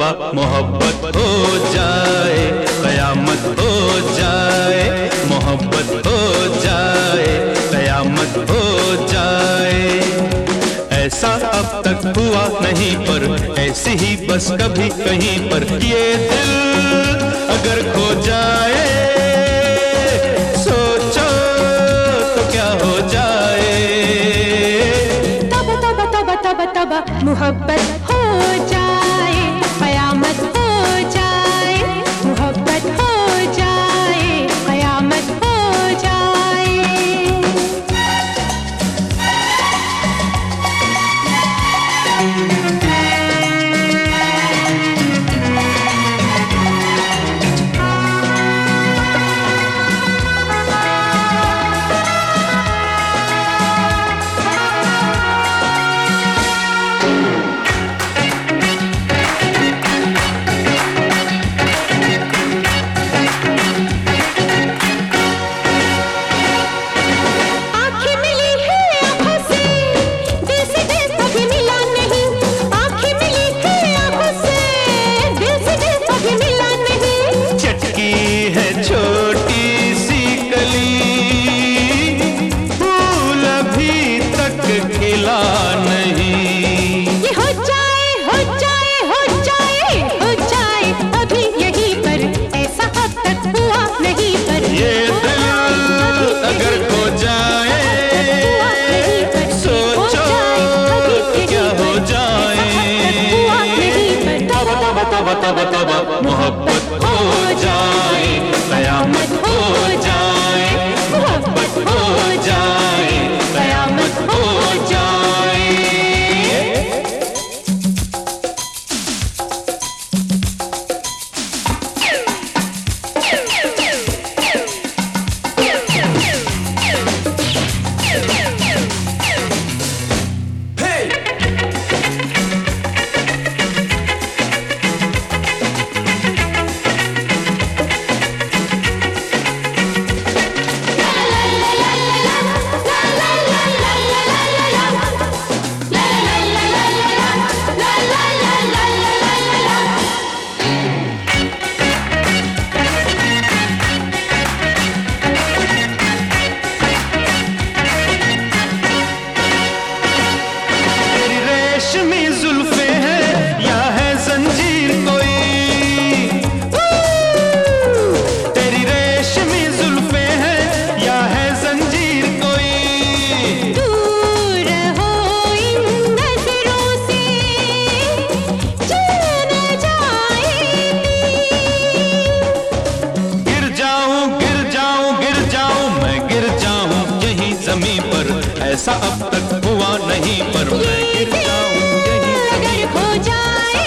तौबा मोहब्बत हो जाए, कयामत हो जाए, मोहब्बत हो जाए, कयामत हो जाए। ऐसा अब तक हुआ नहीं पर ऐसी ही बस कभी कहीं पर ये दिल अगर खो जाए, सोचो तो क्या हो जाए। तब तब तब तब तब मोहब्बत हो जाए, कयामत हो जाए, मोहब्बत हो जाए, कयामत हो जाए। मोहब्बत हो जाए, कयामत हो जाए, मोहब्बत हो जाए, कयामत हो जाए। ऐसा अब तक हुआ नहीं पर मैं गिर जाऊं यही अगर हो जाए,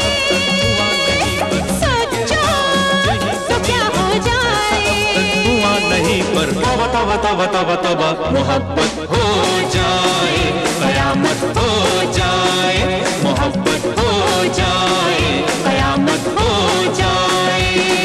सोचो तो क्या हो जाए। हुआ नहीं पर तब तब तब तब मोहब्बत हो जाए, कयामत हो जाए, मोहब्बत हो जाए, कयामत हो जाए।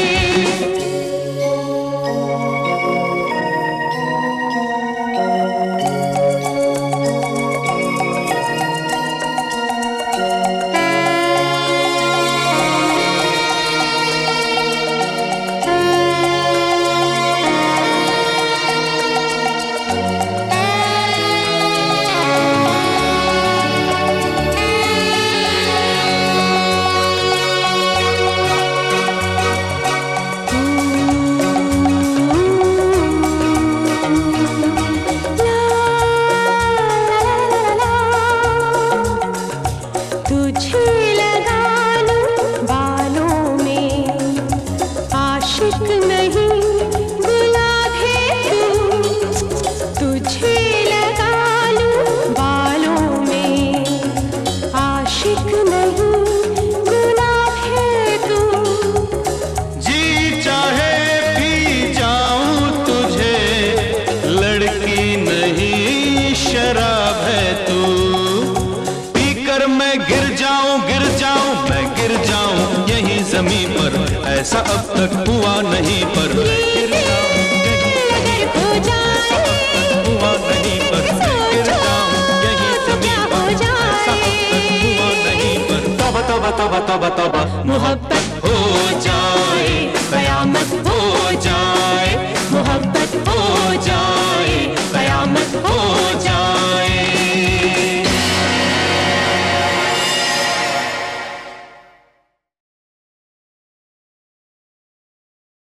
ऐसा अब तक हुआ नहीं पर गिर जाऊं यहीं हो जाए, हुआ नहीं पर गिर जाऊं यहीं जमीन पर। ऐसा अब तक हुआ नहीं पर तब तब तौबा तौबा तौबा मोहब्बत